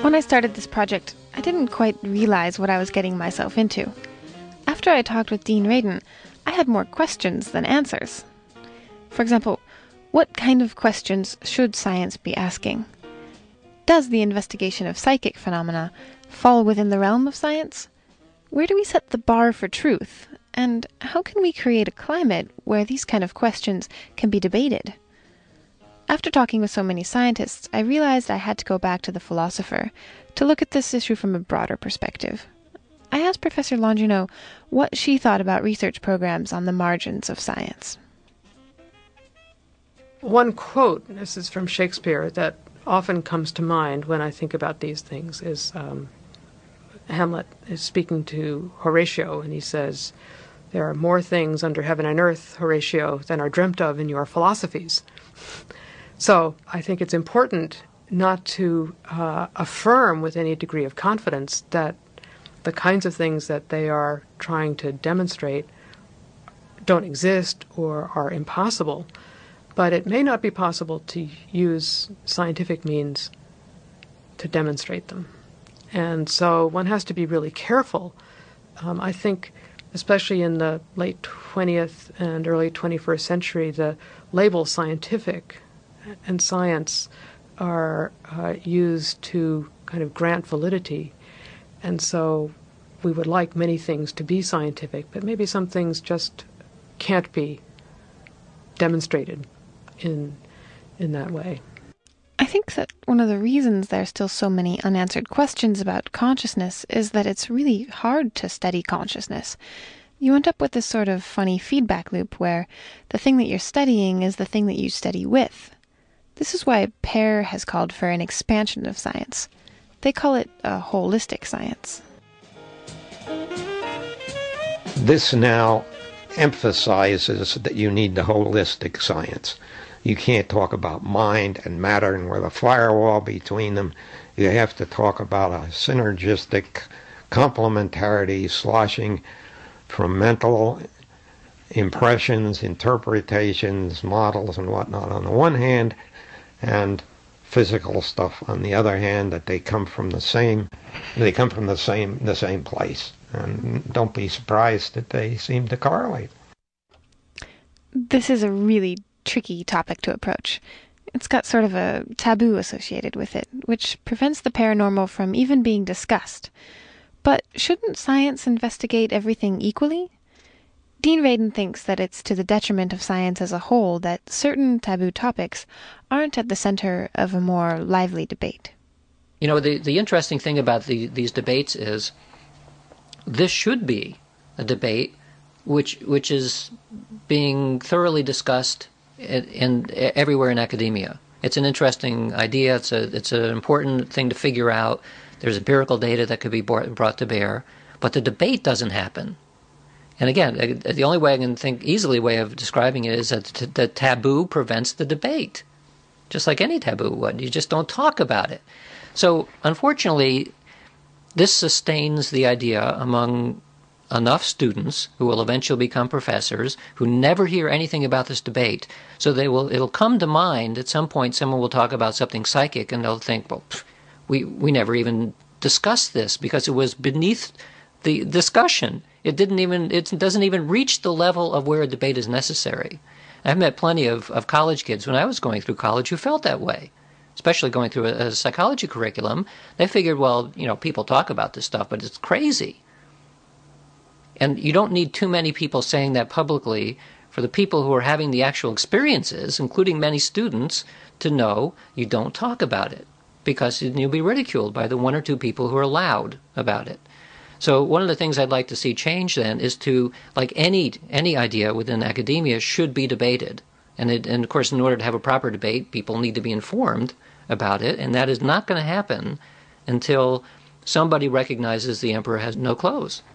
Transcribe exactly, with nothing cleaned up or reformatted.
When I started this project, I didn't quite realize what I was getting myself into. After I talked with Dean Radin, I had more questions than answers. For example, what kind of questions should science be asking? Does the investigation of psychic phenomena fall within the realm of science? Where do we set the bar for truth? And how can we create a climate where these kind of questions can be debated? After talking with so many scientists, I realized I had to go back to the philosopher to look at this issue from a broader perspective. I asked Professor Longino what she thought about research programs on the margins of science. One quote, this is from Shakespeare, that often comes to mind when I think about these things is um, Hamlet is speaking to Horatio, and he says, "There are more things under heaven and earth, Horatio, than are dreamt of in your philosophies." So I think it's important not to uh, affirm with any degree of confidence that the kinds of things that they are trying to demonstrate don't exist or are impossible. But it may not be possible to use scientific means to demonstrate them. And so one has to be really careful. Um, I think, especially in the late twentieth and early twenty-first century, the labels scientific and science are uh, used to kind of grant validity. And so we would like many things to be scientific, but maybe some things just can't be demonstrated in in that way. I think that one of the reasons there are still so many unanswered questions about consciousness is that it's really hard to study consciousness. You end up with this sort of funny feedback loop where the thing that you're studying is the thing that you study with. This is why Pear has called for an expansion of science. They call it a holistic science. This now emphasizes that you need the holistic science. You can't talk about mind and matter and with a firewall between them. You have to talk about a synergistic complementarity sloshing from mental impressions, interpretations, models, and whatnot on the one hand, and physical stuff on the other hand, that they come from the same they come from the same the same place. And don't be surprised that they seem to correlate. This is a really tricky topic to approach. It's got sort of a taboo associated with it, which prevents the paranormal from even being discussed. But shouldn't science investigate everything equally? Dean Radin thinks that it's to the detriment of science as a whole that certain taboo topics aren't at the center of a more lively debate. You know, the, the interesting thing about the, these debates is this should be a debate which which is being thoroughly discussed in, in everywhere in academia. It's an interesting idea. It's a it's an important thing to figure out. There's empirical data that could be brought, brought to bear, but the debate doesn't happen. And again, the only way I can think easily way of describing it is that t- the taboo prevents the debate, just like any taboo would. You just don't talk about it. So unfortunately, this sustains the idea among enough students who will eventually become professors who never hear anything about this debate. So they will. It'll come to mind at some point. Someone will talk about something psychic, and they'll think, "Well, pff, we we never even discussed this because it was beneath the discussion. It didn't even. It doesn't even reach the level of where a debate is necessary." I've met plenty of, of college kids when I was going through college who felt that way, especially going through a, a psychology curriculum. They figured, well, you know, people talk about this stuff, but it's crazy. And you don't need too many people saying that publicly for the people who are having the actual experiences, including many students, to know you don't talk about it because you'll be ridiculed by the one or two people who are loud about it. So one of the things I'd like to see change then is to, like any any idea within academia, should be debated. And, it, and of course, in order to have a proper debate, people need to be informed about it, and that is not going to happen until somebody recognizes the emperor has no clothes.